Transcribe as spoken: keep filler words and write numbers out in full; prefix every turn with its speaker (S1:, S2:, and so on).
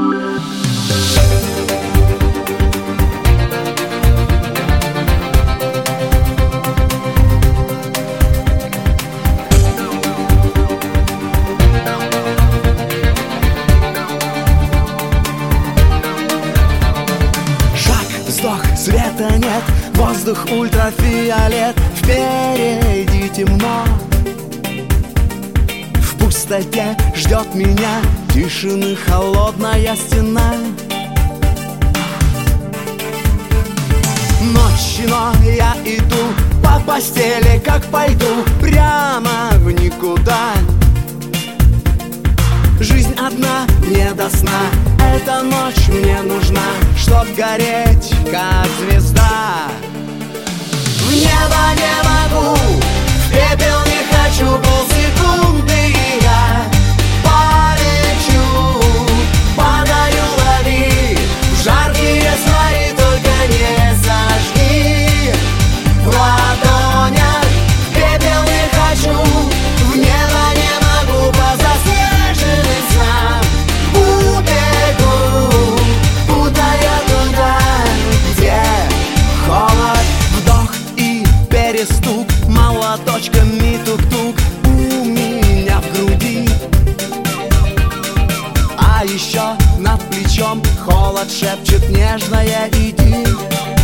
S1: Света нет, воздух ультрафиолет, впереди темно. В пустоте ждет меня тишины холодная стена. Ночь, но я иду по постели, как пойду прямо в никуда. Жизнь одна, не до сна. Эта ночь мне нужна, чтоб гореть, как звезда. В небо не могу, в пепел не хочу, полсекунды, и я полечу. Падаю, лови, в жаркие свои только не зажги. В ладонях пепел не хочу, в небо не могу, по заснеженным снам убегу, путая туда, где холод. Вдох и перестук, молоточками тук-тук у меня в груди. А еще над плечом холод шепчет нежное: иди.